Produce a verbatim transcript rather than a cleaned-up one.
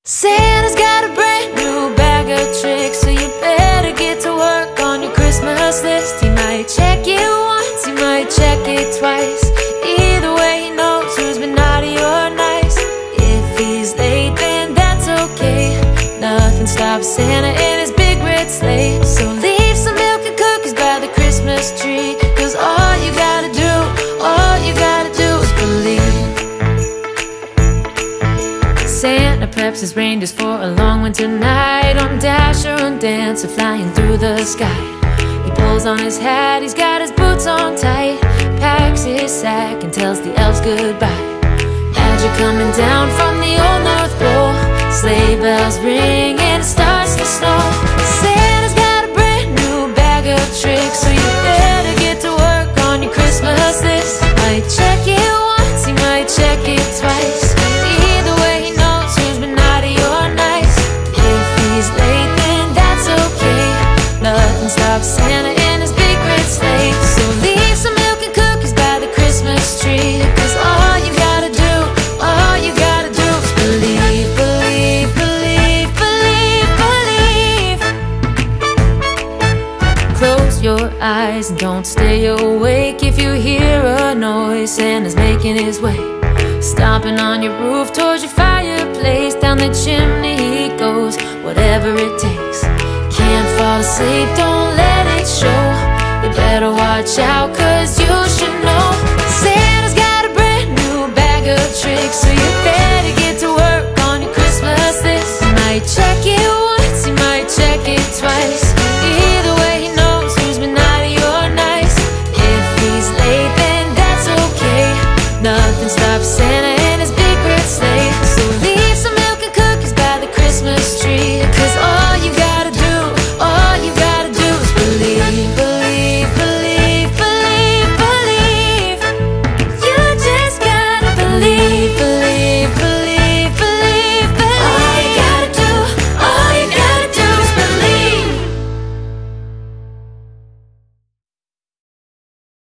Santa's got a brand new bag of tricks, so you better get to work on your Christmas list. He might check it once, he might check it twice. Either way, he knows who's been naughty or nice. If he's late, then that's okay. Nothing stops Santa in his big red sleigh. So leave some milk and cookies by the Christmas tree, 'cause all you gotta do, all you gotta do is believe. Santa preps his reindeers for a long winter night, on Dasher and Dancer flying through the sky. He pulls on his hat, he's got his boots on tight, packs his sack and tells the elves goodbye. As you're coming down from the old North Pole, sleigh bells ring and it starts to snow. Santa's got a brand new bag of tricks, so you better get to work on your Christmas list. Might check it once, he might check it twice. Either way, he knows who's been naughty or nice. If he's late, then that's okay. Nothing stops Santa in his big red sleigh. So leave some milk and cookies by the Christmas tree, 'cause all you gotta do, all you gotta do is believe, believe, believe, believe, believe. Close your eyes and don't stay awake. If you hear a noise, Santa's making his way, stomping on your roof towards your fireplace. Down the chimney he goes, whatever it takes. Can't fall asleep, don't let it show. You better watch out, 'cause